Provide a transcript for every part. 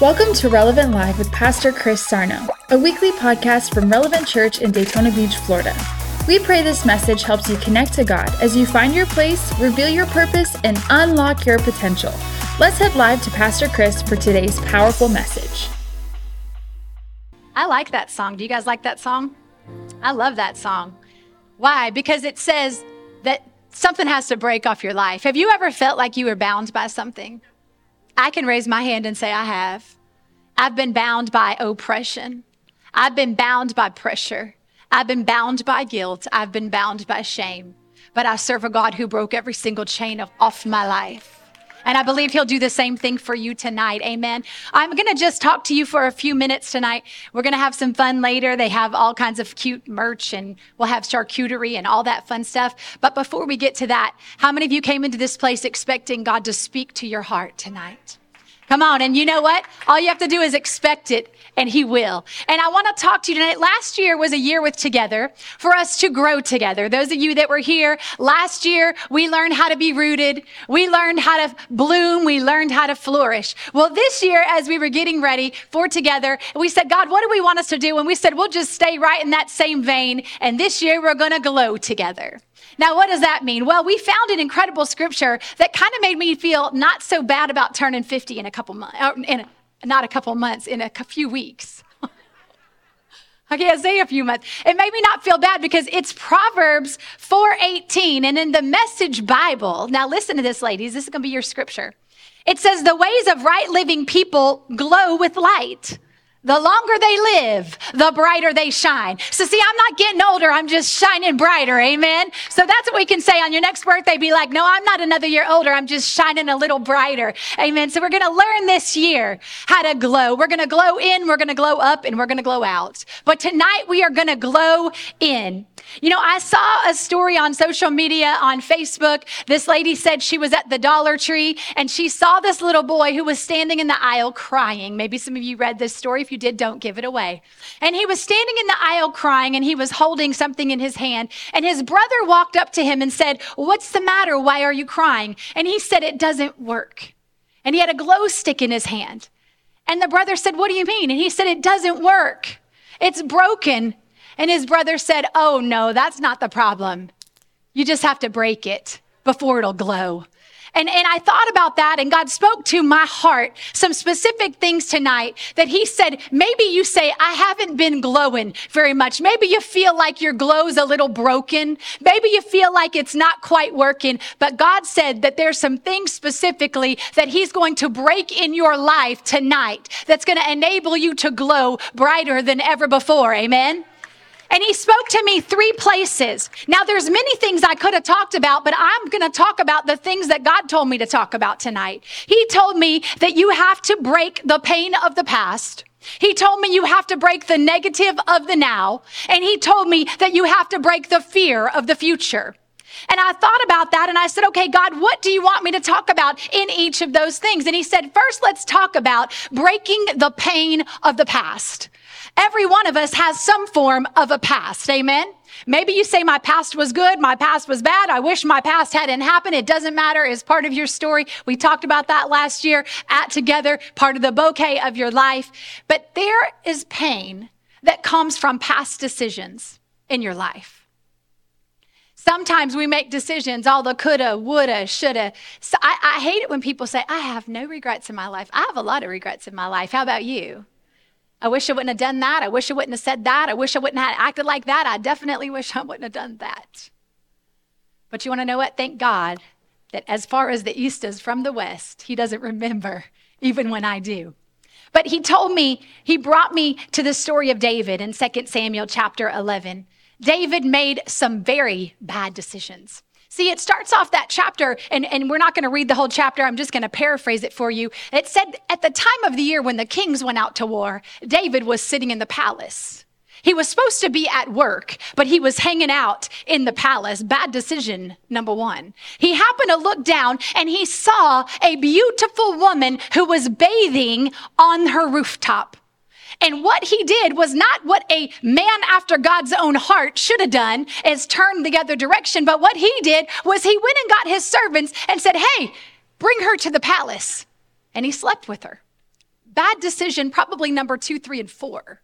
Welcome to Relevant Live with Pastor Chris Sarno, a weekly podcast from Relevant Church in Daytona Beach, Florida. We pray this message helps you connect to God as you find your place, reveal your purpose, and unlock your potential. Let's head live to Pastor Chris for today's powerful message. I like that song. Do you guys like that song? I love that song. Why? Because it says that something has to break off your life. Have you ever felt like you were bound by something? I can raise my hand and say I have. I've been bound by oppression. I've been bound by pressure. I've been bound by guilt. I've been bound by shame. But I serve a God who broke every single chain off my life. And I believe he'll do the same thing for you tonight. Amen. I'm going to just talk to you for a few minutes tonight. We're going to have some fun later. They have all kinds of cute merch and we'll have charcuterie and all that fun stuff. But before we get to that, how many of you came into this place expecting God to speak to your heart tonight? Come on. And you know what? All you have to do is expect it and he will. And I want to talk to you tonight. Last year was a year with Together for us to grow together. Those of you that were here last year, we learned how to be rooted. We learned how to bloom. We learned how to flourish. Well, this year, as we were getting ready for Together, we said, God, what do we want us to do? And we said, we'll just stay right in that same vein. And this year we're going to glow together. Now, what does that mean? Well, we found an incredible scripture that kind of made me feel not so bad about turning 50 in a couple months, not a couple months, in a few weeks. I can't say a few months. It made me not feel bad because it's Proverbs 4:18. And in the Message Bible, now listen to this, ladies. This is going to be your scripture. It says, the ways of right living people glow with light. The longer they live, the brighter they shine. So see, I'm not getting older. I'm just shining brighter. Amen. So that's what we can say on your next birthday. Be like, no, I'm not another year older. I'm just shining a little brighter. Amen. So we're going to learn this year how to glow. We're going to glow in, we're going to glow up, and we're going to glow out. But tonight we are going to glow in. You know, I saw a story on social media on Facebook. This lady said she was at the Dollar Tree and she saw this little boy who was standing in the aisle crying. Maybe some of you read this story. If you did, don't give it away. And he was standing in the aisle crying and he was holding something in his hand. And his brother walked up to him and said, what's the matter? Why are you crying? And he said, it doesn't work. And he had a glow stick in his hand. And the brother said, what do you mean? And he said, it doesn't work. It's broken. And his brother said, oh no, that's not the problem. You just have to break it before it'll glow. And I thought about that and God spoke to my heart some specific things tonight that he said, maybe you say, I haven't been glowing very much. Maybe you feel like your glow's a little broken. Maybe you feel like it's not quite working. But God said that there's some things specifically that he's going to break in your life tonight that's going to enable you to glow brighter than ever before. Amen. And he spoke to me 3 places. Now, there's many things I could have talked about, but I'm going to talk about the things that God told me to talk about tonight. He told me that you have to break the pain of the past. He told me you have to break the negative of the now. And he told me that you have to break the fear of the future. And I thought about that and I said, okay, God, what do you want me to talk about in each of those things? And he said, first, let's talk about breaking the pain of the past. Every one of us has some form of a past. Amen. Maybe you say my past was good. My past was bad. I wish my past hadn't happened. It doesn't matter. It's part of your story. We talked about that last year at Together, part of the bouquet of your life. But there is pain that comes from past decisions in your life. Sometimes we make decisions, all the coulda, woulda, shoulda. So I hate it when people say, I have no regrets in my life. I have a lot of regrets in my life. How about you? I wish I wouldn't have done that. I wish I wouldn't have said that. I wish I wouldn't have acted like that. I definitely wish I wouldn't have done that. But you want to know what? Thank God that as far as the east is from the west, he doesn't remember even when I do. But he brought me to the story of David in 2 Samuel chapter 11. David made some very bad decisions. See, it starts off that chapter, and we're not going to read the whole chapter. I'm just going to paraphrase it for you. It said at the time of the year when the kings went out to war, David was sitting in the palace. He was supposed to be at work, but he was hanging out in the palace. Bad decision, number 1. He happened to look down and he saw a beautiful woman who was bathing on her rooftop. And what he did was not what a man after God's own heart should have done, is turn the other direction. But what he did was he went and got his servants and said, hey, bring her to the palace. And he slept with her. Bad decision, probably number 2, 3, and 4.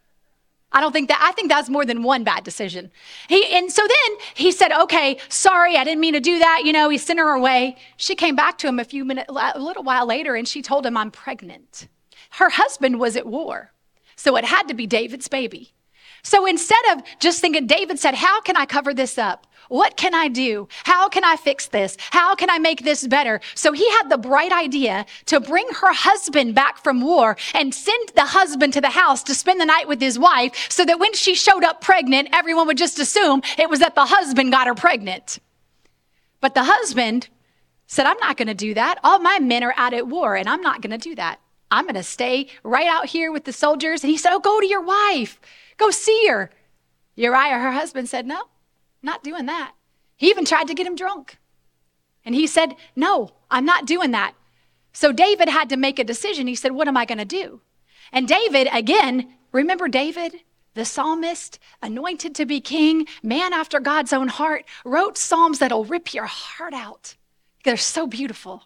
I think that's more than one bad decision. And so then he said, okay, sorry, I didn't mean to do that. He sent her away. She came back to him a little while later, and she told him, I'm pregnant. Her husband was at war, so it had to be David's baby. So instead of just thinking, David said, how can I cover this up? What can I do? How can I fix this? How can I make this better? So he had the bright idea to bring her husband back from war and send the husband to the house to spend the night with his wife so that when she showed up pregnant, everyone would just assume it was that the husband got her pregnant. But the husband said, I'm not going to do that. All my men are out at war, and I'm not going to do that. I'm going to stay right out here with the soldiers. And he said, oh, go to your wife. Go see her. Uriah, her husband, said, no. Not doing that. He even tried to get him drunk. And he said, no, I'm not doing that. So David had to make a decision. He said, what am I going to do? And David, again, remember David, the psalmist, anointed to be king, man after God's own heart, wrote psalms that'll rip your heart out. They're so beautiful.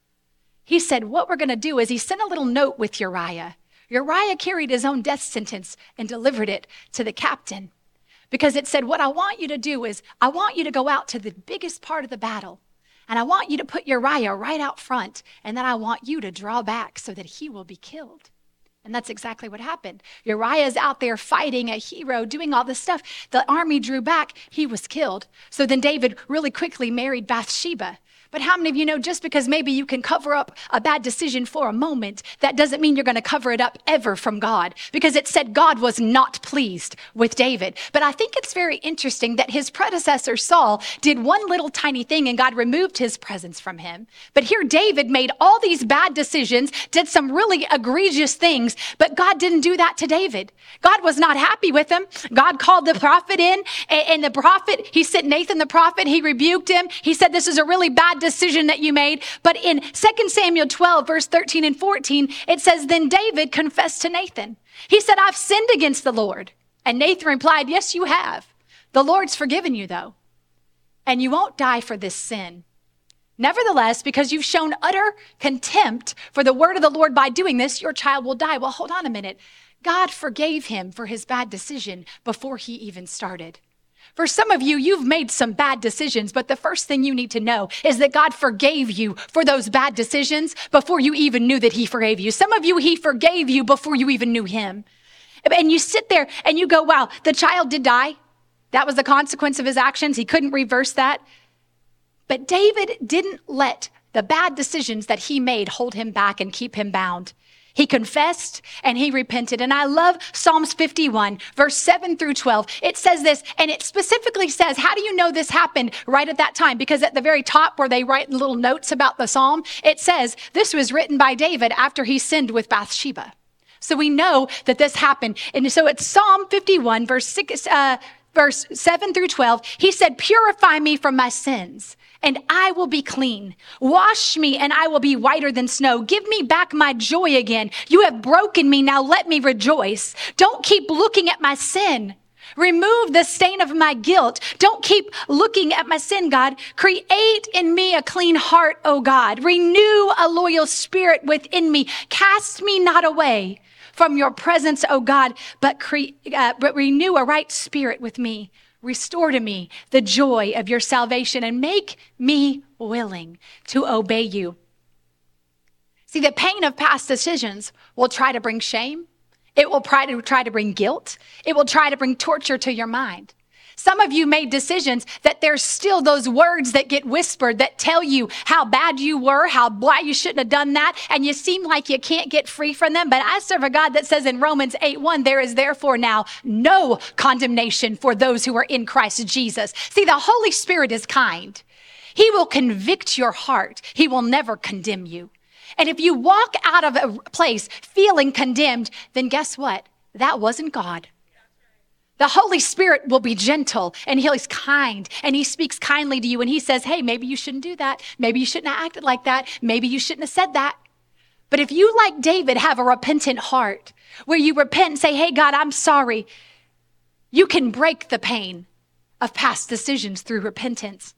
He said, what we're going to do is he sent a little note with Uriah. Uriah carried his own death sentence and delivered it to the captain. Because it said, what I want you to do is I want you to go out to the biggest part of the battle. And I want you to put Uriah right out front. And then I want you to draw back so that he will be killed. And that's exactly what happened. Uriah's out there fighting, a hero, doing all this stuff. The army drew back. He was killed. So then David really quickly married Bathsheba. But how many of you know just because maybe you can cover up a bad decision for a moment, that doesn't mean you're going to cover it up ever from God? Because it said God was not pleased with David. But I think it's very interesting that his predecessor Saul did one little tiny thing and God removed his presence from him. But here David made all these bad decisions, did some really egregious things, but God didn't do that to David. God was not happy with him. God called the prophet in, and the prophet, he sent Nathan the prophet, he rebuked him. He said, this is a really bad decision that you made. But in 2 Samuel 12, verse 13 and 14, it says, then David confessed to Nathan. He said, I've sinned against the Lord. And Nathan replied, yes, you have. The Lord's forgiven you though. And you won't die for this sin. Nevertheless, because you've shown utter contempt for the word of the Lord by doing this, your child will die. Well, hold on a minute. God forgave him for his bad decision before he even started. For some of you, you've made some bad decisions, but the first thing you need to know is that God forgave you for those bad decisions before you even knew that he forgave you. Some of you, he forgave you before you even knew him. And you sit there and you go, wow, the child did die. That was the consequence of his actions. He couldn't reverse that. But David didn't let the bad decisions that he made hold him back and keep him bound. He confessed and he repented. And I love Psalms 51, verse 7 through 12. It says this, and it specifically says, how do you know this happened right at that time? Because at the very top where they write little notes about the Psalm, it says this was written by David after he sinned with Bathsheba. So we know that this happened. And so it's Psalm 51, verse 7 through 12. He said, purify me from my sins, and I will be clean. Wash me, and I will be whiter than snow. Give me back my joy again. You have broken me, now let me rejoice. Don't keep looking at my sin. Remove the stain of my guilt. Don't keep looking at my sin, God. Create in me a clean heart, O God. Renew a loyal spirit within me. Cast me not away from your presence, O God, but renew a right spirit with me. Restore to me the joy of your salvation and make me willing to obey you. See, the pain of past decisions will try to bring shame. It will try to bring guilt. It will try to bring torture to your mind. Some of you made decisions that there's still those words that get whispered that tell you how bad you were, why you shouldn't have done that, and you seem like you can't get free from them. But I serve a God that says in Romans 8:1, there is therefore now no condemnation for those who are in Christ Jesus. See, the Holy Spirit is kind. He will convict your heart. He will never condemn you. And if you walk out of a place feeling condemned, then guess what? That wasn't God. The Holy Spirit will be gentle and he's kind and he speaks kindly to you and he says, hey, maybe you shouldn't do that. Maybe you shouldn't have acted like that. Maybe you shouldn't have said that. But if you, like David, have a repentant heart where you repent and say, hey, God, I'm sorry, you can break the pain of past decisions through repentance.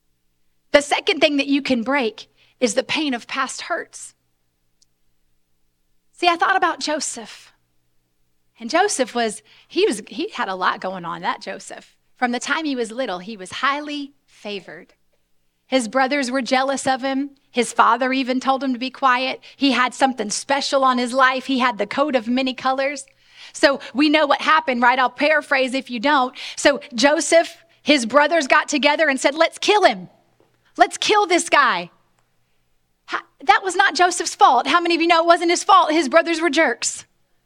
The second thing that you can break is the pain of past hurts. See, I thought about Joseph. And Joseph he had a lot going on, that Joseph. From the time he was little, he was highly favored. His brothers were jealous of him. His father even told him to be quiet. He had something special on his life. He had the coat of many colors. So we know what happened, right? I'll paraphrase if you don't. So Joseph, his brothers got together and said, let's kill him. Let's kill this guy. That was not Joseph's fault. How many of you know it wasn't his fault? His brothers were jerks.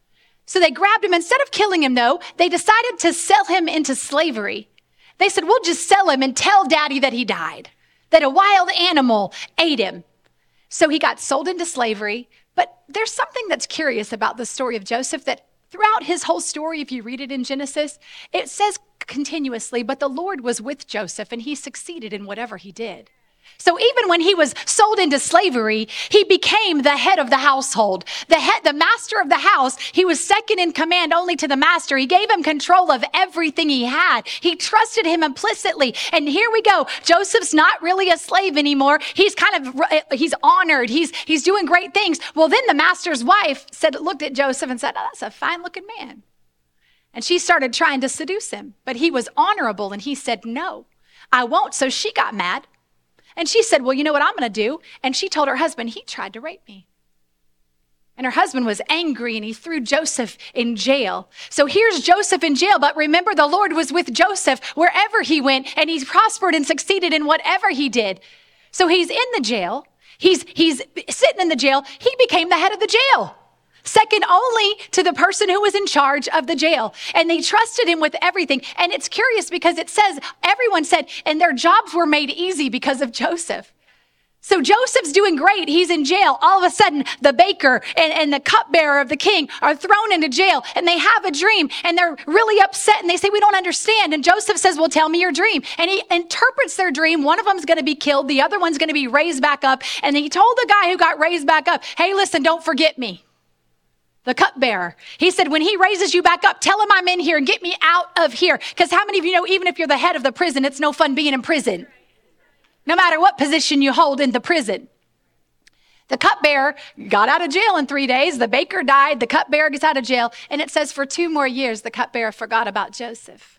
So they grabbed him. Instead of killing him, though, they decided to sell him into slavery. They said, we'll just sell him and tell daddy that he died, that a wild animal ate him. So he got sold into slavery. But there's something that's curious about the story of Joseph, that throughout his whole story, if you read it in Genesis, it says continuously, but the Lord was with Joseph and he succeeded in whatever he did. So even when he was sold into slavery, he became the head of the household, the master of the house. He was second in command only to the master. He gave him control of everything he had. He trusted him implicitly. And here we go. Joseph's not really a slave anymore. He's honored. He's doing great things. Well, then the master's wife looked at Joseph and said, oh, that's a fine looking man. And she started trying to seduce him, but he was honorable. And he said, no, I won't. So she got mad. And she said, well, you know what I'm going to do? And she told her husband, he tried to rape me. And her husband was angry and he threw Joseph in jail. So here's Joseph in jail. But remember, the Lord was with Joseph wherever he went, and he prospered and succeeded in whatever he did. So he's in the jail. He's sitting in the jail. He became the head of the jail, second only to the person who was in charge of the jail. And they trusted him with everything. And it's curious because it says, everyone said, and their jobs were made easy because of Joseph. So Joseph's doing great. He's in jail. All of a sudden, the baker and the cupbearer of the king are thrown into jail, and they have a dream, and they're really upset, and they say, we don't understand. And Joseph says, well, tell me your dream. And he interprets their dream. One of them's going to be killed. The other one's going to be raised back up. And he told the guy who got raised back up, hey, listen, don't forget me. The cupbearer. He said, when he raises you back up, tell him I'm in here and get me out of here. Because how many of you know, even if you're the head of the prison, it's no fun being in prison, no matter what position you hold in the prison. The cupbearer got out of jail in 3 days. The baker died. The cupbearer gets out of jail. And it says for 2 more years, the cupbearer forgot about Joseph.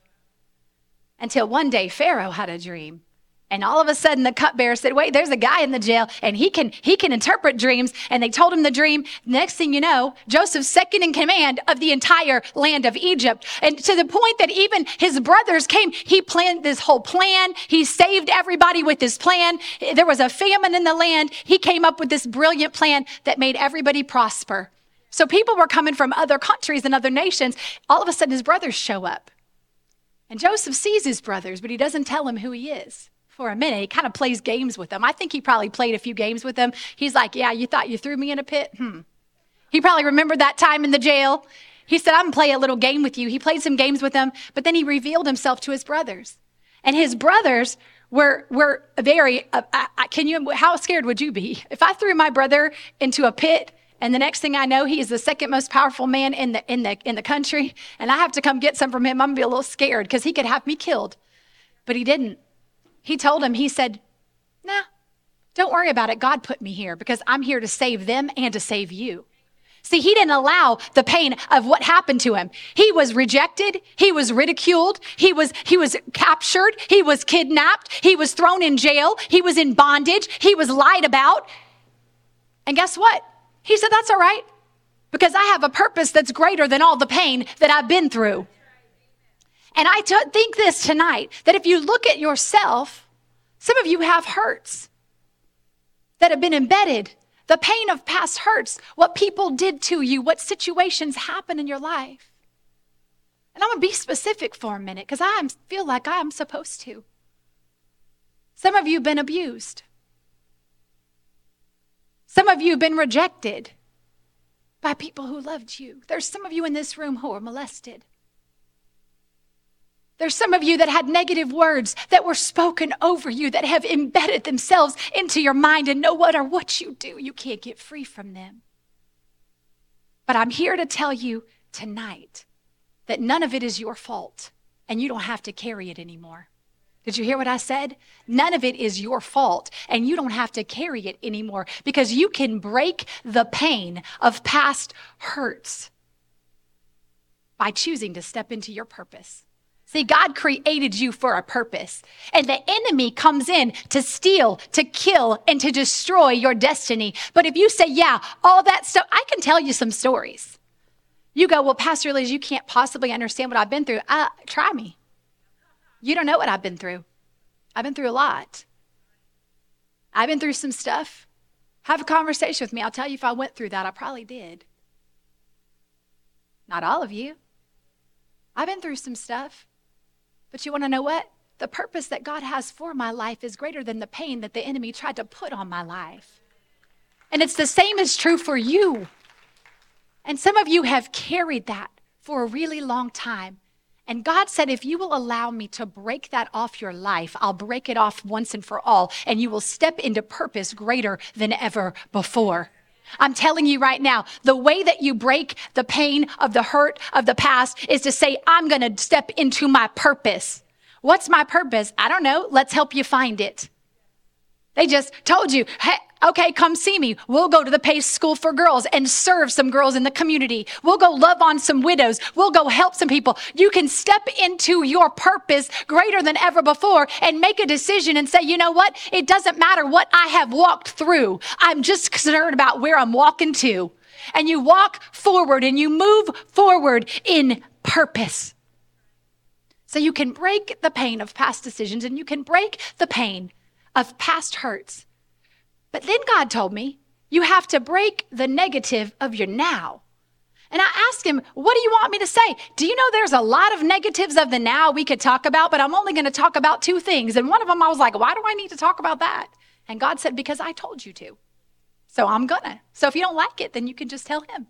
Until one day, Pharaoh had a dream. And all of a sudden, the cupbearer said, wait, there's a guy in the jail, and he can interpret dreams. And they told him the dream. Next thing you know, Joseph's second in command of the entire land of Egypt. And to the point that even his brothers came, he planned this whole plan. He saved everybody with his plan. There was a famine in the land. He came up with this brilliant plan that made everybody prosper. So people were coming from other countries and other nations. All of a sudden, his brothers show up. And Joseph sees his brothers, but he doesn't tell them who he is. For a minute, he kind of plays games with them. I think he probably played a few games with them. He's like, yeah, you thought you threw me in a pit? He probably remembered that time in the jail. He said, I'm going to play a little game with you. He played some games with them, but then he revealed himself to his brothers. And his brothers were very, how scared would you be? If I threw my brother into a pit and the next thing I know, he is the second most powerful man in the country, and I have to come get some from him, I'm going to be a little scared because he could have me killed. But he didn't. He told him, he said, nah, don't worry about it. God put me here because I'm here to save them and to save you. See, he didn't allow the pain of what happened to him. He was rejected. He was ridiculed. He was captured. He was kidnapped. He was thrown in jail. He was in bondage. He was lied about. And guess what? He said, that's all right because I have a purpose that's greater than all the pain that I've been through. And I think this tonight, that if you look at yourself, some of you have hurts that have been embedded. The pain of past hurts, what people did to you, what situations happened in your life. And I'm going to be specific for a minute because I feel like I'm supposed to. Some of you have been abused. Some of you have been rejected by people who loved you. There's some of you in this room who are molested. There's some of you that had negative words that were spoken over you that have embedded themselves into your mind, and no matter what you do, you can't get free from them. But I'm here to tell you tonight that none of it is your fault and you don't have to carry it anymore. Did you hear what I said? None of it is your fault, and you don't have to carry it anymore because you can break the pain of past hurts by choosing to step into your purpose. See, God created you for a purpose, and the enemy comes in to steal, to kill, and to destroy your destiny. But if you say, yeah, all that stuff, I can tell you some stories. You go, well, Pastor Liz, you can't possibly understand what I've been through. Try me. You don't know what I've been through. I've been through a lot. I've been through some stuff. Have a conversation with me. I'll tell you if I went through that. I probably did. Not all of you. I've been through some stuff. But you want to know what? The purpose that God has for my life is greater than the pain that the enemy tried to put on my life. And it's the same is true for you. And some of you have carried that for a really long time. And God said, if you will allow me to break that off your life, I'll break it off once and for all, and you will step into purpose greater than ever before. I'm telling you right now, the way that you break the pain of the hurt of the past is to say, I'm going to step into my purpose. What's my purpose? I don't know. Let's help you find it. They just told you, hey, okay, come see me. We'll go to the Pace School for Girls and serve some girls in the community. We'll go love on some widows. We'll go help some people. You can step into your purpose greater than ever before and make a decision and say, you know what? It doesn't matter what I have walked through. I'm just concerned about where I'm walking to. And you walk forward and you move forward in purpose. So you can break the pain of past decisions and you can break the pain of past hurts. But then God told me, you have to break the negative of your now. And I asked him, what do you want me to say? Do you know there's a lot of negatives of the now we could talk about, but I'm only going to talk about two things. And one of them, I was like, why do I need to talk about that? And God said, because I told you to. So I'm gonna. So if you don't like it, then you can just tell him.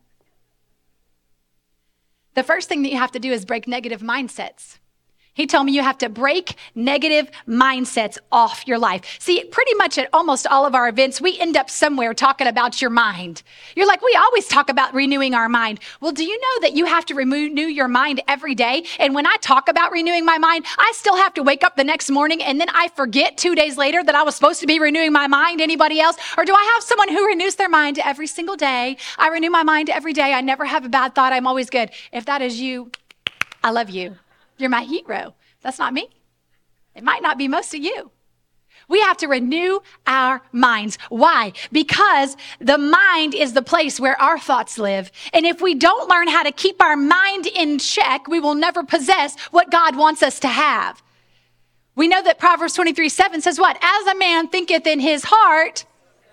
The first thing that you have to do is break negative mindsets. He told me you have to break negative mindsets off your life. See, pretty much at almost all of our events, we end up somewhere talking about your mind. You're like, we always talk about renewing our mind. Well, do you know that you have to renew your mind every day? And when I talk about renewing my mind, I still have to wake up the next morning and then I forget 2 days later that I was supposed to be renewing my mind. Anybody else? Or do I have someone who renews their mind every single day? I renew my mind every day. I never have a bad thought. I'm always good. If that is you, I love you. You're my hero. That's not me. It might not be most of you. We have to renew our minds. Why? Because the mind is the place where our thoughts live. And if we don't learn how to keep our mind in check, we will never possess what God wants us to have. We know that Proverbs 23:7 says what? As a man thinketh in his heart,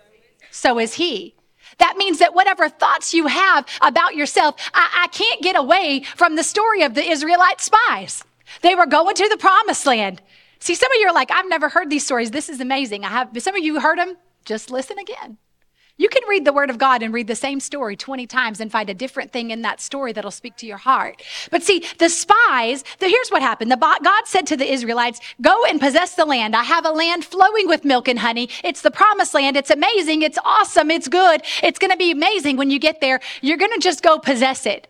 so is he. That means that whatever thoughts you have about yourself, I can't get away from the story of the Israelite spies. They were going to the promised land. See, some of you are like, I've never heard these stories. This is amazing. Some of you heard them. Just listen again. You can read the word of God and read the same story 20 times and find a different thing in that story that'll speak to your heart. But see, the spies, here's what happened. God said to the Israelites, go and possess the land. I have a land flowing with milk and honey. It's the promised land. It's amazing. It's awesome. It's good. It's going to be amazing when you get there. You're going to just go possess it.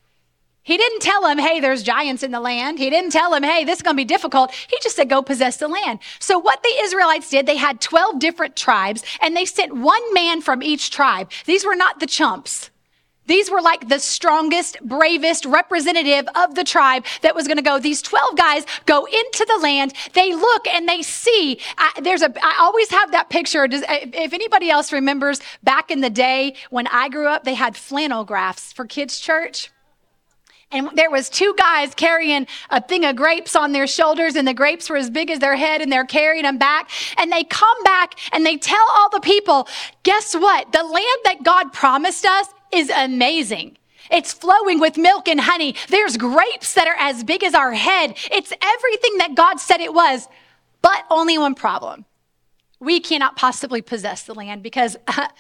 He didn't tell them, hey, there's giants in the land. He didn't tell them, hey, this is going to be difficult. He just said, go possess the land. So what the Israelites did, they had 12 different tribes, and they sent one man from each tribe. These were not the chumps. These were like the strongest, bravest representative of the tribe that was going to go. These 12 guys go into the land. They look and they see. I always have that picture. If anybody else remembers back in the day when I grew up, they had flannel graphs for kids' church. And there was two guys carrying a thing of grapes on their shoulders, and the grapes were as big as their head, and they're carrying them back. And they come back and they tell all the people, guess what? The land that God promised us is amazing. It's flowing with milk and honey. There's grapes that are as big as our head. It's everything that God said it was, but only one problem. We cannot possibly possess the land because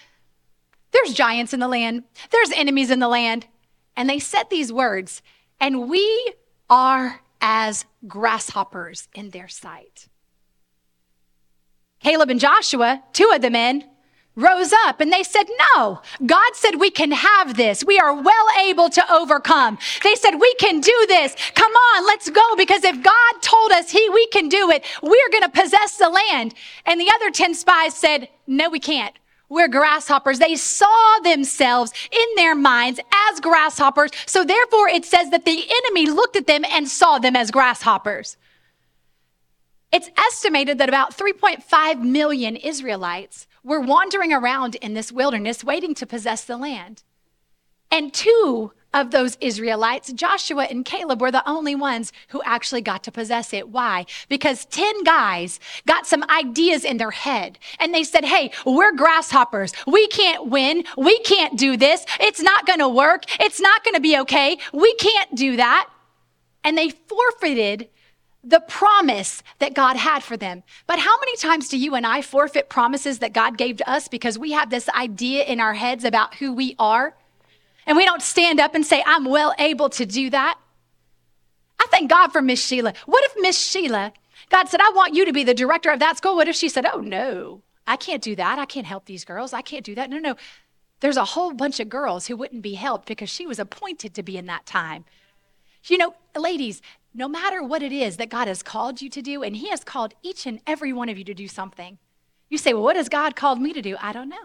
there's giants in the land. There's enemies in the land. And they said these words, and we are as grasshoppers in their sight. Caleb and Joshua, two of the men, rose up and they said, no, God said we can have this. We are well able to overcome. They said, we can do this. Come on, let's go. Because if God told us we can do it, we're going to possess the land. And the other 10 spies said, no, we can't. We're grasshoppers. They saw themselves in their minds as grasshoppers. So therefore it says that the enemy looked at them and saw them as grasshoppers. It's estimated that about 3.5 million Israelites were wandering around in this wilderness waiting to possess the land. And 2 of those Israelites, Joshua and Caleb, were the only ones who actually got to possess it. Why? Because 10 guys got some ideas in their head and they said, hey, we're grasshoppers. We can't win. We can't do this. It's not going to work. It's not going to be okay. We can't do that. And they forfeited the promise that God had for them. But how many times do you and I forfeit promises that God gave to us because we have this idea in our heads about who we are? And we don't stand up and say, I'm well able to do that. I thank God for Miss Sheila. What if Miss Sheila, God said, I want you to be the director of that school. What if she said, oh no, I can't do that. I can't help these girls. I can't do that. No. There's a whole bunch of girls who wouldn't be helped because she was appointed to be in that time. You know, ladies, no matter what it is that God has called you to do, and he has called each and every one of you to do something. You say, well, what has God called me to do? I don't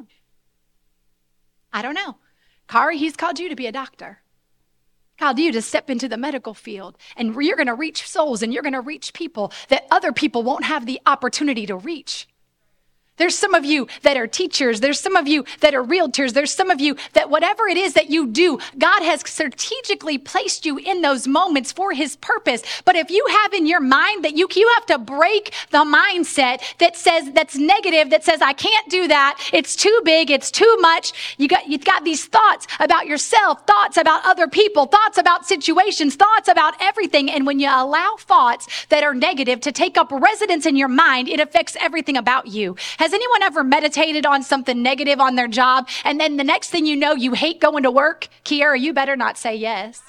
know. Kari, he's called you to be a doctor. Called you to step into the medical field, and you're going to reach souls, and you're going to reach people that other people won't have the opportunity to reach. There's some of you that are teachers. There's some of you that are realtors. There's some of you that whatever it is that you do, God has strategically placed you in those moments for his purpose. But if you have in your mind that you have to break the mindset that's negative, that says, I can't do that. It's too big. It's too much. You've got these thoughts about yourself, thoughts about other people, thoughts about situations, thoughts about everything. And when you allow thoughts that are negative to take up residence in your mind, it affects everything about you. Has anyone ever meditated on something negative on their job, and then the next thing you know, you hate going to work? Kiara, you better not say yes.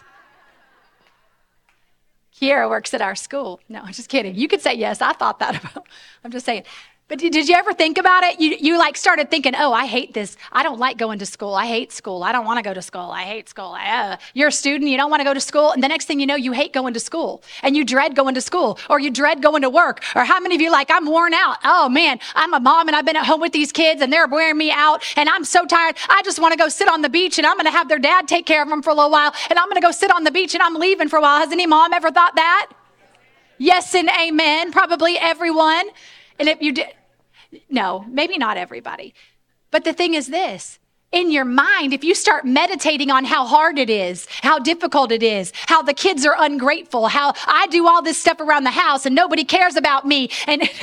Kiara works at our school. No, I'm just kidding. You could say yes. I thought that about. I'm just saying. But did you ever think about it? You like started thinking, oh, I hate this. I don't like going to school. I hate school. I don't want to go to school. I hate school. You're a student. You don't want to go to school. And the next thing you know, you hate going to school. And you dread going to school. Or you dread going to work. Or how many of you like, I'm worn out. Oh, man, I'm a mom and I've been at home with these kids and they're wearing me out. And I'm so tired. I just want to go sit on the beach and I'm going to have their dad take care of them for a little while. And I'm going to go sit on the beach and I'm leaving for a while. Has any mom ever thought that? Yes and amen. Probably everyone. And if you did... No, maybe not everybody. But the thing is this, in your mind, if you start meditating on how hard it is, how difficult it is, how the kids are ungrateful, how I do all this stuff around the house and nobody cares about me.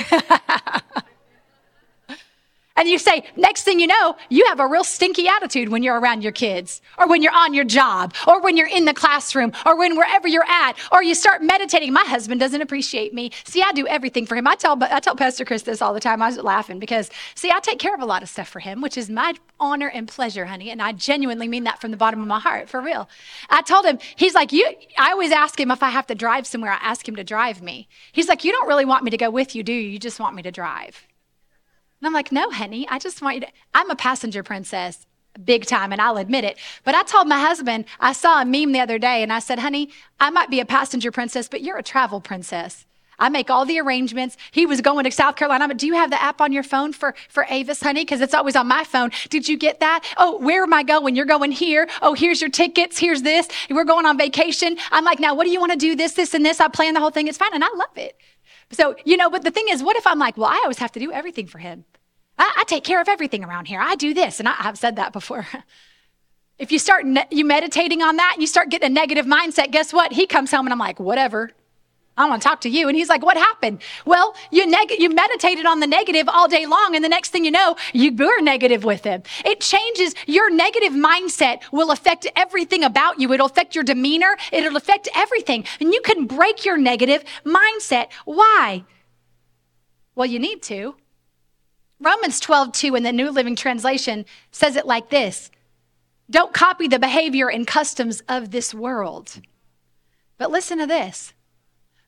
And you say, next thing you know, you have a real stinky attitude when you're around your kids, or when you're on your job, or when you're in the classroom, or wherever you're at, or you start meditating. My husband doesn't appreciate me. See, I do everything for him. I tell Pastor Chris this all the time. I was laughing because, see, I take care of a lot of stuff for him, which is my honor and pleasure, honey. And I genuinely mean that from the bottom of my heart, for real. I told him, he's like, I always ask him if I have to drive somewhere, I ask him to drive me. He's like, you don't really want me to go with you, do you? You just want me to drive. And I'm like, no, honey, I just want you to, I'm a passenger princess, big time, and I'll admit it. But I told my husband, I saw a meme the other day, and I said, honey, I might be a passenger princess, but you're a travel princess. I make all the arrangements. He was going to South Carolina. I'm like, do you have the app on your phone for Avis, honey? Because it's always on my phone. Did you get that? Oh, where am I going? You're going here. Oh, here's your tickets. Here's this. We're going on vacation. I'm like, now, what do you want to do? This, and this. I plan the whole thing. It's fine, and I love it. So, but the thing is, what if I'm like, well, I always have to do everything for him. I take care of everything around here. I do this. And I've said that before. If you start you meditating on that and you start getting a negative mindset, guess what? He comes home and I'm like, whatever. I want to talk to you. And he's like, what happened? Well, you meditated on the negative all day long. And the next thing you know, you're negative with him. It changes. Your negative mindset will affect everything about you. It'll affect your demeanor. It'll affect everything. And you can break your negative mindset. Why? Well, you need to. Romans 12:2 in the New Living Translation says it like this. Don't copy the behavior and customs of this world. But listen to this.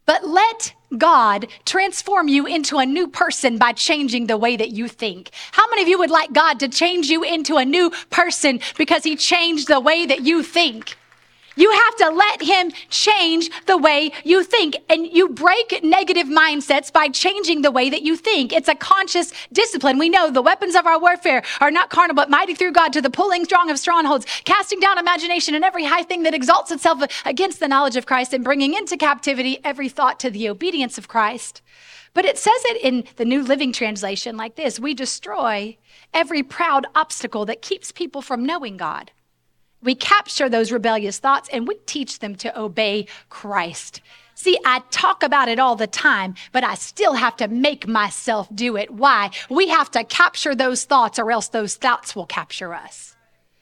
but let God transform you into a new person by changing the way that you think. How many of you would like God to change you into a new person because he changed the way that you think? You have to let him change the way you think. And you break negative mindsets by changing the way that you think. It's a conscious discipline. We know the weapons of our warfare are not carnal, but mighty through God to the pulling strong of strongholds, casting down imagination and every high thing that exalts itself against the knowledge of Christ, and bringing into captivity every thought to the obedience of Christ. But it says it in the New Living Translation like this: we destroy every proud obstacle that keeps people from knowing God. We capture those rebellious thoughts and we teach them to obey Christ. See, I talk about it all the time, but I still have to make myself do it. Why? We have to capture those thoughts or else those thoughts will capture us.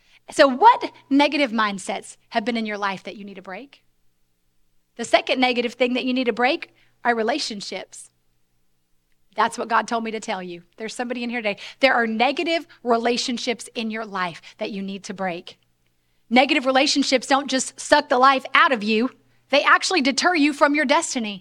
So what negative mindsets have been in your life that you need to break? The second negative thing that you need to break are relationships. That's what God told me to tell you. There's somebody in here today. There are negative relationships in your life that you need to break. Negative relationships don't just suck the life out of you. They actually deter you from your destiny.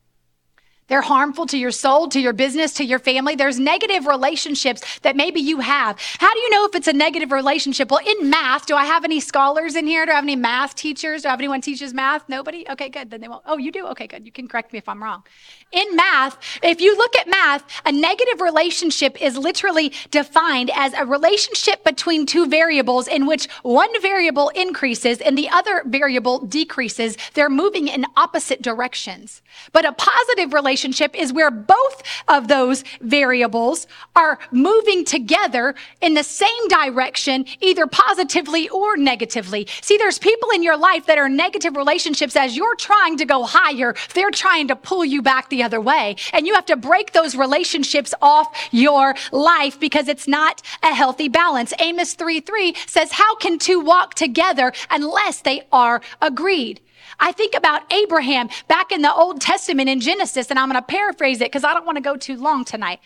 They're harmful to your soul, to your business, to your family. There's negative relationships that maybe you have. How do you know if it's a negative relationship? Well, in math, do I have any scholars in here? Do I have any math teachers? Do I have anyone who teaches math? Nobody? Okay, good. Then they won't. Oh, you do? Okay, good. You can correct me if I'm wrong. In math, if you look at math, a negative relationship is literally defined as a relationship between two variables in which one variable increases and the other variable decreases. They're moving in opposite directions. But a positive relationship is where both of those variables are moving together in the same direction, either positively or negatively. See, there's people in your life that are negative relationships. As you're trying to go higher, they're trying to pull you back the other way. And you have to break those relationships off your life because it's not a healthy balance. Amos 3:3 says, how can two walk together unless they are agreed? I think about Abraham back in the Old Testament in Genesis, and I'm going to paraphrase it because I don't want to go too long tonight.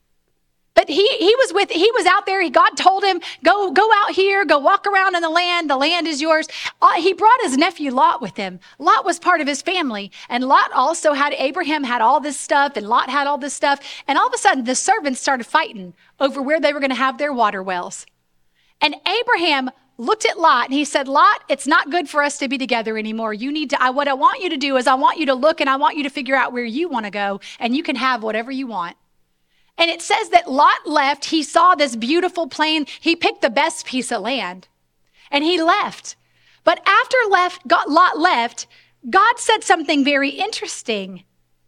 But he was out there. God told him, go out here, go walk around in the land. The land is yours. He brought his nephew Lot with him. Lot was part of his family. And Lot also Abraham had all this stuff, and Lot had all this stuff. And all of a sudden, the servants started fighting over where they were going to have their water wells. And Abraham looked at Lot and he said, Lot, it's not good for us to be together anymore. What I want you to do is I want you to look and I want you to figure out where you want to go, and you can have whatever you want. And it says that Lot left. He saw this beautiful plain. He picked the best piece of land and he left. But after Lot left, God said something very interesting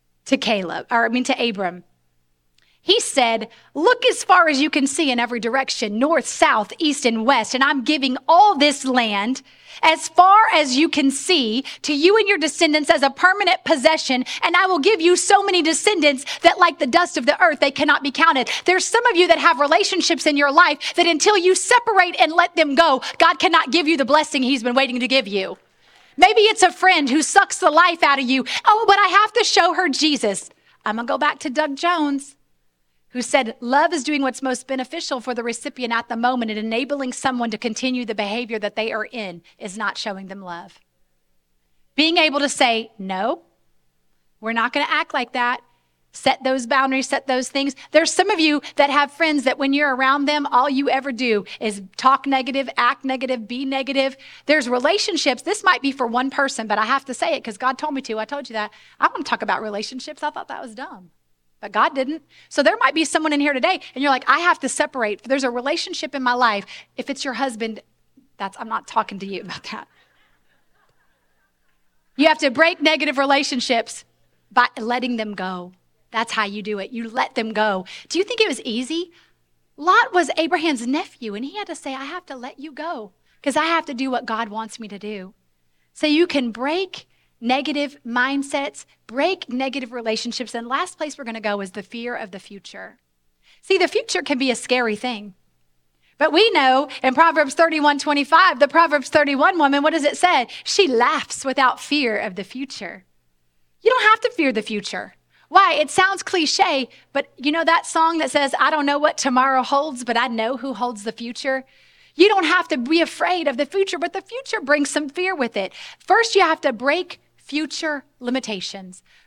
to Abram. He said, look as far as you can see in every direction, north, south, east, and west. And I'm giving all this land as far as you can see to you and your descendants as a permanent possession. And I will give you so many descendants that like the dust of the earth, they cannot be counted. There's some of you that have relationships in your life that until you separate and let them go, God cannot give you the blessing he's been waiting to give you. Maybe it's a friend who sucks the life out of you. Oh, but I have to show her Jesus. I'm going to go back to Doug Jones, who said, love is doing what's most beneficial for the recipient at the moment, and enabling someone to continue the behavior that they are in is not showing them love. Being able to say, no, we're not going to act like that. Set those boundaries, set those things. There's some of you that have friends that when you're around them, all you ever do is talk negative, act negative, be negative. There's relationships. This might be for one person, but I have to say it because God told me to. I told you that. I want to talk about relationships. I thought that was dumb. But God didn't. So there might be someone in here today and you're like, I have to separate. There's a relationship in my life. If it's your husband, I'm not talking to you about that. You have to break negative relationships by letting them go. That's how you do it. You let them go. Do you think it was easy? Lot was Abraham's nephew and he had to say, I have to let you go because I have to do what God wants me to do. So you can break negative mindsets, break negative relationships. And last place we're going to go is the fear of the future. See, the future can be a scary thing. But we know in Proverbs 31:25, the Proverbs 31 woman, what does it say? She laughs without fear of the future. You don't have to fear the future. Why? It sounds cliche, but you know that song that says, I don't know what tomorrow holds, but I know who holds the future? You don't have to be afraid of the future, but the future brings some fear with it. First, you have to break future limitations.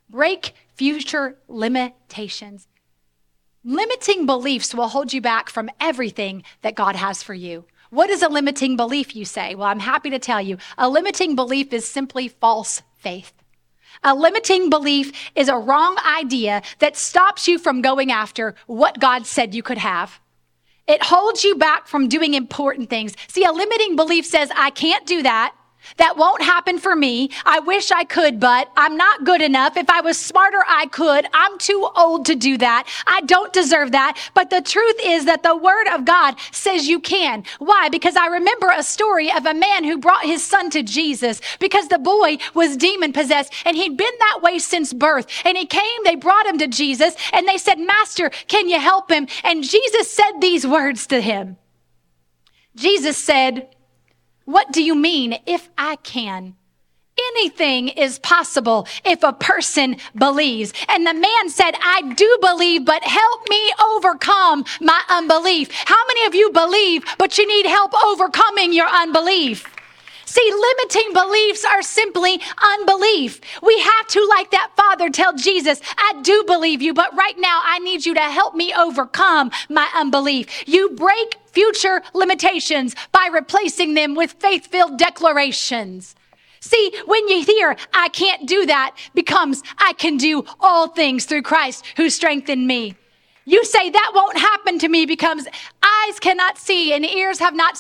Break future limitations. Limiting beliefs will hold you back from everything that God has for you. What is a limiting belief, you say? Well, I'm happy to tell you. A limiting belief is simply false faith. A limiting belief is a wrong idea that stops you from going after what God said you could have. It holds you back from doing important things. See, a limiting belief says, I can't do that. That won't happen for me. I wish I could, but I'm not good enough. If I was smarter, I could. I'm too old to do that. I don't deserve that. But the truth is that the word of God says you can. Why? Because I remember a story of a man who brought his son to Jesus because the boy was demon possessed and he'd been that way since birth. And he came, they brought him to Jesus and they said, Master, can you help him? And Jesus said these words to him. Jesus said, what do you mean, if I can? Anything is possible if a person believes. And the man said, I do believe, but help me overcome my unbelief. How many of you believe, but you need help overcoming your unbelief? See, limiting beliefs are simply unbelief. We have to, like that father, tell Jesus, I do believe you, but right now I need you to help me overcome my unbelief. You break future limitations by replacing them with faith-filled declarations. See, when you hear, I can't do that, becomes, I can do all things through Christ who strengthened me. You say that won't happen to me becomes eyes cannot see and ears have not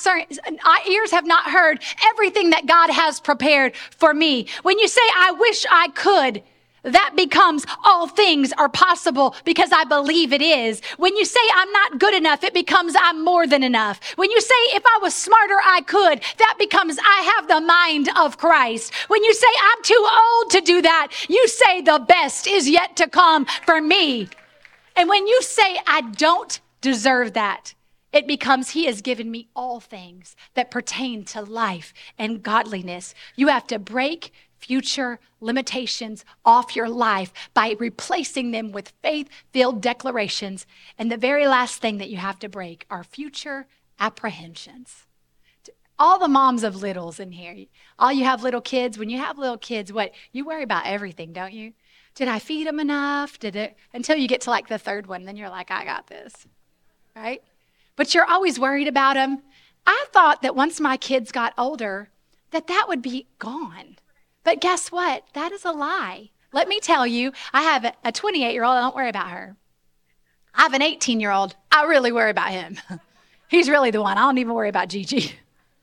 heard everything that God has prepared for me. When you say, I wish I could, that becomes all things are possible because I believe it is. When you say I'm not good enough, it becomes I'm more than enough. When you say if I was smarter, I could, that becomes I have the mind of Christ. When you say I'm too old to do that, you say the best is yet to come for me. And when you say, I don't deserve that, it becomes he has given me all things that pertain to life and godliness. You have to break future limitations off your life by replacing them with faith-filled declarations. And the very last thing that you have to break are future apprehensions. All the moms of littles in here, all you have little kids, when you have little kids, you worry about everything, don't you? Did I feed them enough? Until you get to like the third one, then you're like, I got this, right? But you're always worried about them. I thought that once my kids got older, that would be gone. But guess what? That is a lie. Let me tell you, I have a 28-year-old, I don't worry about her. I have an 18-year-old, I really worry about him. He's really the one. I don't even worry about Gigi.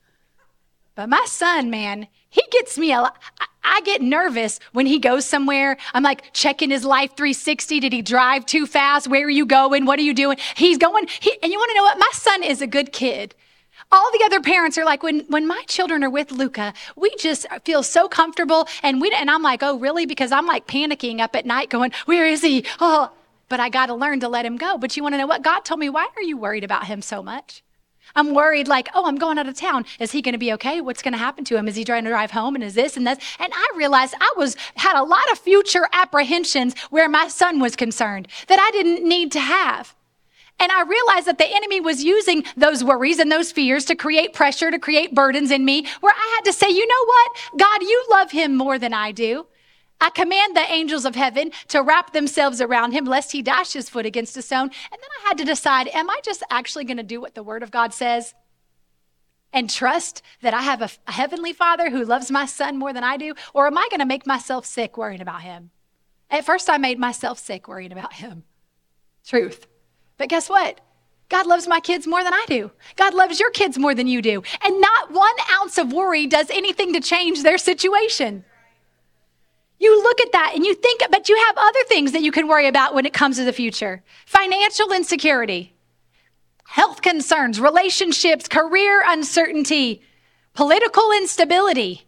But my son, man, he gets me I get nervous when he goes somewhere. I'm like checking his life 360. Did he drive too fast? Where are you going? What are you doing? He's going, and you want to know what? My son is a good kid. All the other parents are like, when my children are with Luca, we just feel so comfortable. And I'm like, oh, really? Because I'm like panicking up at night going, where is he? Oh, but I got to learn to let him go. But you want to know what? God told me, why are you worried about him so much? I'm worried like, oh, I'm going out of town. Is he going to be okay? What's going to happen to him? Is he trying to drive home? And is this and this? And I realized had a lot of future apprehensions where my son was concerned that I didn't need to have. And I realized that the enemy was using those worries and those fears to create pressure, to create burdens in me where I had to say, you know what? God, you love him more than I do. I command the angels of heaven to wrap themselves around him lest he dash his foot against a stone. And then I had to decide, am I just actually going to do what the word of God says and trust that I have a heavenly father who loves my son more than I do? Or am I going to make myself sick worrying about him? At first, I made myself sick worrying about him. Truth. But guess what? God loves my kids more than I do. God loves your kids more than you do. And not 1 ounce of worry does anything to change their situation. You look at that and you think, but you have other things that you can worry about when it comes to the future. Financial insecurity, health concerns, relationships, career uncertainty, political instability.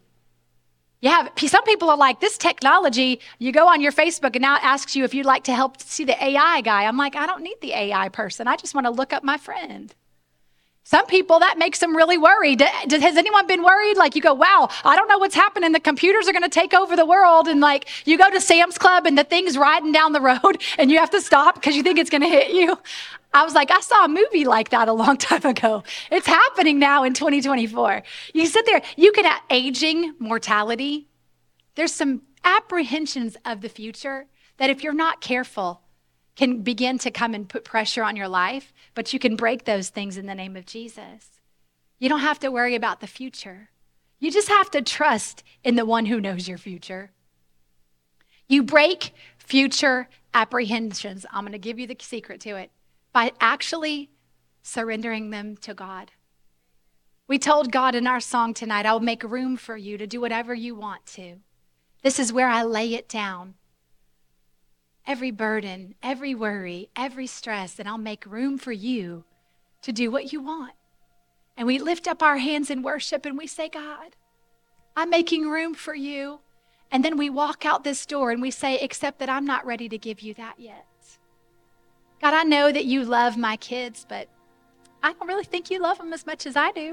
Some people are like, this technology, you go on your Facebook and now it asks you if you'd like to help see the AI guy. I'm like, I don't need the AI person. I just want to look up my friend. Some people, that makes them really worried. Has anyone been worried? Like you go, wow, I don't know what's happening. The computers are going to take over the world. And like you go to Sam's Club and the thing's riding down the road and you have to stop because you think it's going to hit you. I was like, I saw a movie like that a long time ago. It's happening now in 2024. You sit there, you can have aging, mortality. There's some apprehensions of the future that if you're not careful, can begin to come and put pressure on your life, but you can break those things in the name of Jesus. You don't have to worry about the future. You just have to trust in the one who knows your future. You break future apprehensions. I'm going to give you the secret to it by actually surrendering them to God. We told God in our song tonight, I will make room for you to do whatever you want to. This is where I lay it down. Every burden, every worry, every stress, and I'll make room for you to do what you want. And we lift up our hands in worship and we say, God, I'm making room for you. And then we walk out this door and we say, except that I'm not ready to give you that yet. God, I know that you love my kids, but I don't really think you love them as much as I do.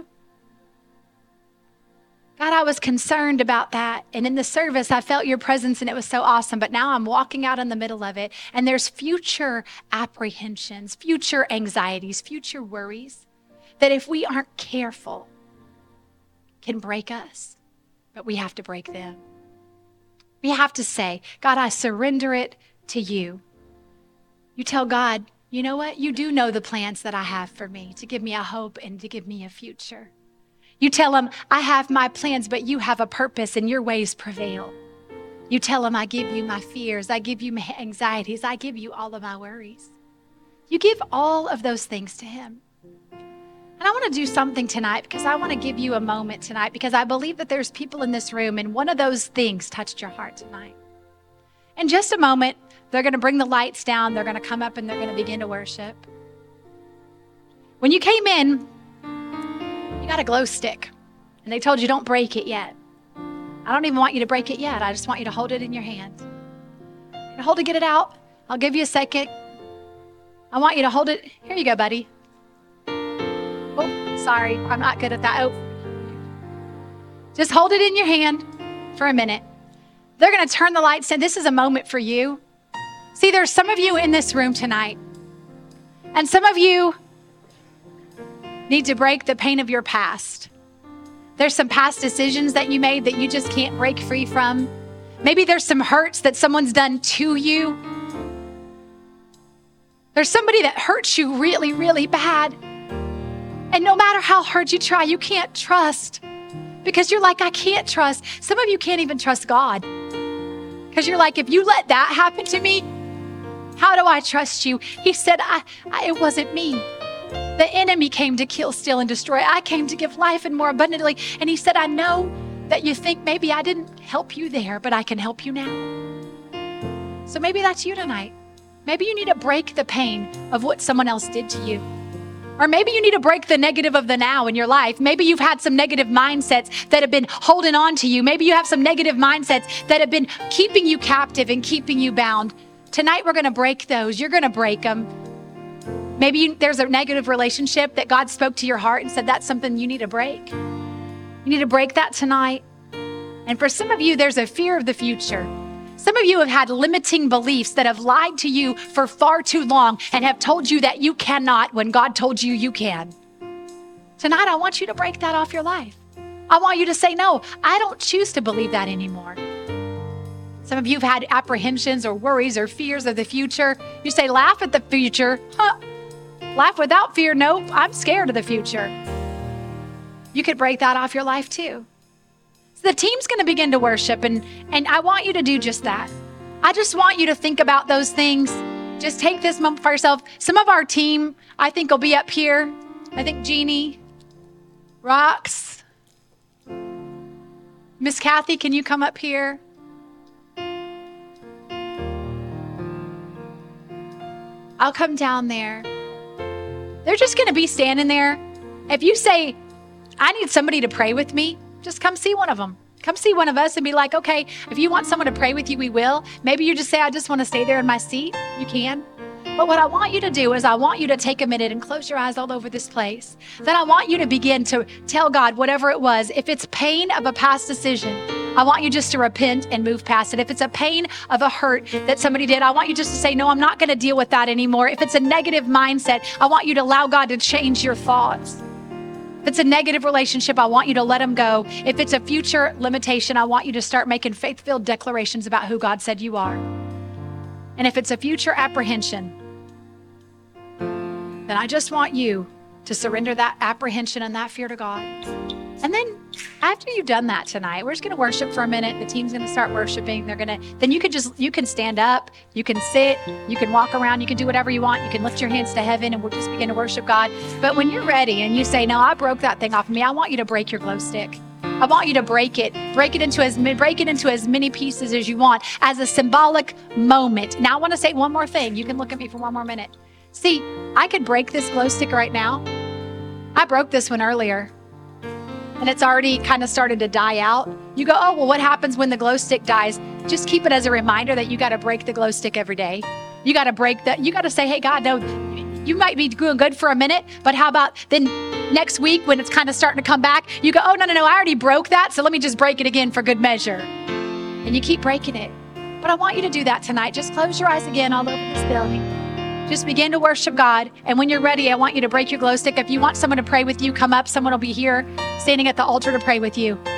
God, I was concerned about that. And in the service, I felt your presence and it was so awesome. But now I'm walking out in the middle of it and there's future apprehensions, future anxieties, future worries that if we aren't careful can break us, but we have to break them. We have to say, God, I surrender it to you. You tell God, you know what? You do know the plans that I have for me to give me a hope and to give me a future. You tell him, I have my plans, but you have a purpose and your ways prevail. You tell him, I give you my fears. I give you my anxieties. I give you all of my worries. You give all of those things to him. And I want to do something tonight because I want to give you a moment tonight because I believe that there's people in this room and one of those things touched your heart tonight. In just a moment, they're going to bring the lights down. They're going to come up and they're going to begin to worship. When you came in, you got a glow stick and they told you don't break it yet. I don't even want you to break it yet. I just want you to hold it in your hand. Hold it, get it out. I'll give you a second. I want you to hold it. Here you go, buddy. Oh, sorry, I'm not good at that. Oh. Just hold it in your hand for a minute. They're going to turn the lights in. This is a moment for you. See, there's some of you in this room tonight, and some of you need to break the pain of your past. There's some past decisions that you made that you just can't break free from. Maybe there's some hurts that someone's done to you. There's somebody that hurts you really, really bad. And no matter how hard you try, you can't trust because you're like, I can't trust. Some of you can't even trust God because you're like, if you let that happen to me, how do I trust you? He said, it wasn't me. The enemy came to kill, steal, and destroy. I came to give life and more abundantly. And he said, I know that you think maybe I didn't help you there, but I can help you now. So maybe that's you tonight. Maybe you need to break the pain of what someone else did to you. Or maybe you need to break the negative of the now in your life. Maybe you've had some negative mindsets that have been holding on to you. Maybe you have some negative mindsets that have been keeping you captive and keeping you bound. Tonight, we're going to break those. You're going to break them. Maybe there's a negative relationship that God spoke to your heart and said that's something you need to break. You need to break that tonight. And for some of you, there's a fear of the future. Some of you have had limiting beliefs that have lied to you for far too long and have told you that you cannot when God told you you can. Tonight, I want you to break that off your life. I want you to say, no, I don't choose to believe that anymore. Some of you have had apprehensions or worries or fears of the future. You say, laugh at the future. Huh? Laugh without fear. No, I'm scared of the future. You could break that off your life too. So the team's going to begin to worship, and I want you to do just that. I just want you to think about those things. Just take this moment for yourself. Some of our team, I think, will be up here. I think Jeannie, Rox, Miss Kathy, can you come up here? I'll come down there. They're just going to be standing there. If you say, I need somebody to pray with me, just come see one of them. Come see one of us and be like, okay, if you want someone to pray with you, we will. Maybe you just say, I just want to stay there in my seat. You can. But what I want you to do is I want you to take a minute and close your eyes all over this place. Then I want you to begin to tell God whatever it was. If it's pain of a past decision, I want you just to repent and move past it. If it's a pain of a hurt that somebody did, I want you just to say, no, I'm not going to deal with that anymore. If it's a negative mindset, I want you to allow God to change your thoughts. If it's a negative relationship, I want you to let them go. If it's a future limitation, I want you to start making faith-filled declarations about who God said you are. And if it's a future apprehension, then I just want you to surrender that apprehension and that fear to God. And then after you've done that tonight, we're just going to worship for a minute. The team's going to start worshiping. Then you can stand up, you can sit, you can walk around, you can do whatever you want. You can lift your hands to heaven and we'll just begin to worship God. But when you're ready and you say, no, I broke that thing off of me, I want you to break your glow stick. I want you to break it into as many pieces as you want as a symbolic moment. Now I want to say one more thing. You can look at me for one more minute. See, I could break this glow stick right now. I broke this one earlier and it's already kind of started to die out. You go, oh, well, what happens when the glow stick dies? Just keep it as a reminder that you got to break the glow stick every day. You got to break that. You got to say, hey, God, no, you might be doing good for a minute, but how about then next week when it's kind of starting to come back, you go, oh, no, I already broke that. So let me just break it again for good measure. And you keep breaking it. But I want you to do that tonight. Just close your eyes again all over this building. Just begin to worship God. And when you're ready, I want you to break your glow stick. If you want someone to pray with you, come up. Someone will be here standing at the altar to pray with you.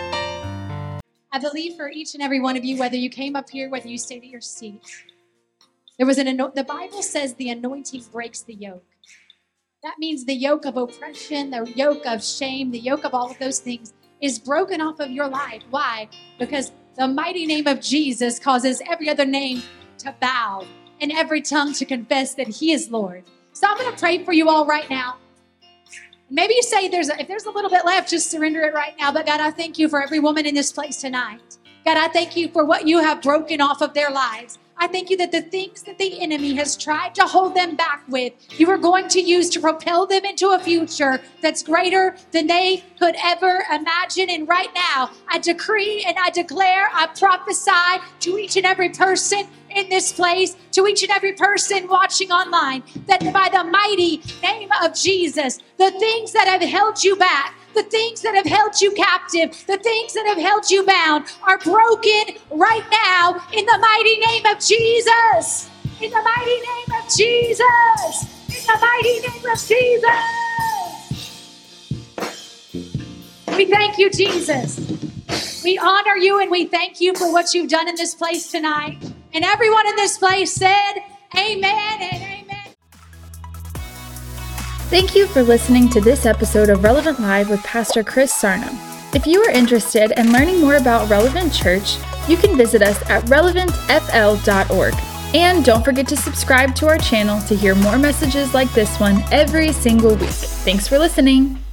I believe for each and every one of you, whether you came up here, whether you stayed at your seat, the Bible says the anointing breaks the yoke. That means the yoke of oppression, the yoke of shame, the yoke of all of those things is broken off of your life. Why? Because the mighty name of Jesus causes every other name to bow and every tongue to confess that he is Lord. So I'm going to pray for you all right now. Maybe you say if there's a little bit left, just surrender it right now. But God, I thank you for every woman in this place tonight. God, I thank you for what you have broken off of their lives. I thank you that the things that the enemy has tried to hold them back with, you are going to use to propel them into a future that's greater than they could ever imagine. And right now, I decree and I declare, I prophesy to each and every person in this place, to each and every person watching online, that by the mighty name of Jesus, the things that have held you back, the things that have held you captive, the things that have held you bound are broken right now in the mighty name of Jesus. In the mighty name of Jesus. In the mighty name of Jesus. We thank you, Jesus. We honor you and we thank you for what you've done in this place tonight. And everyone in this place said, amen and amen. Thank you for listening to this episode of Relevant Live with Pastor Chris Sarno. If you are interested in learning more about Relevant Church, you can visit us at relevantfl.org. And don't forget to subscribe to our channel to hear more messages like this one every single week. Thanks for listening.